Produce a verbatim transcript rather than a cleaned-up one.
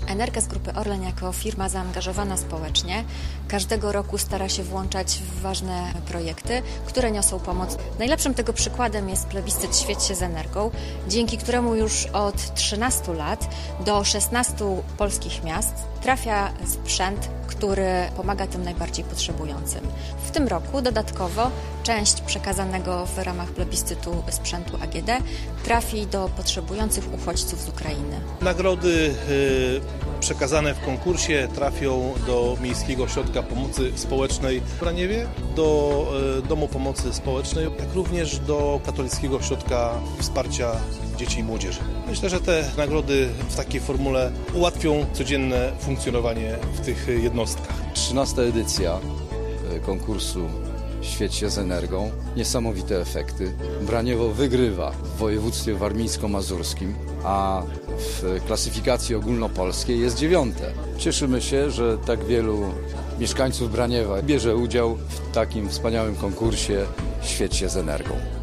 Energa z Grupy Orlen jako firma zaangażowana społecznie każdego roku stara się włączać w ważne projekty, które niosą pomoc. Najlepszym tego przykładem jest plebiscyt Świeć się z energią, dzięki któremu już od trzynastu lat do szesnastu polskich miast trafia sprzęt, który pomaga tym najbardziej potrzebującym. W tym roku dodatkowo część przekazanego w ramach plebiscytu sprzętu A G D trafi do potrzebujących uchodźców z Ukrainy. Nagrody y, przekazane w konkursie trafią do Miejskiego Ośrodka Pomocy Społecznej w Braniewie, do y, Domu Pomocy Społecznej, jak również do Katolickiego Ośrodka Wsparcia Dzieci i Młodzieży. Myślę, że te nagrody w takiej formule ułatwią codzienne funkcjonowanie w tych jednostkach. trzynasta edycja konkursu Świeć się z energią. Niesamowite efekty. Braniewo wygrywa w województwie warmińsko-mazurskim, a w klasyfikacji ogólnopolskiej jest dziewiąte. Cieszymy się, że tak wielu mieszkańców Braniewa bierze udział w takim wspaniałym konkursie Świeć się z energią.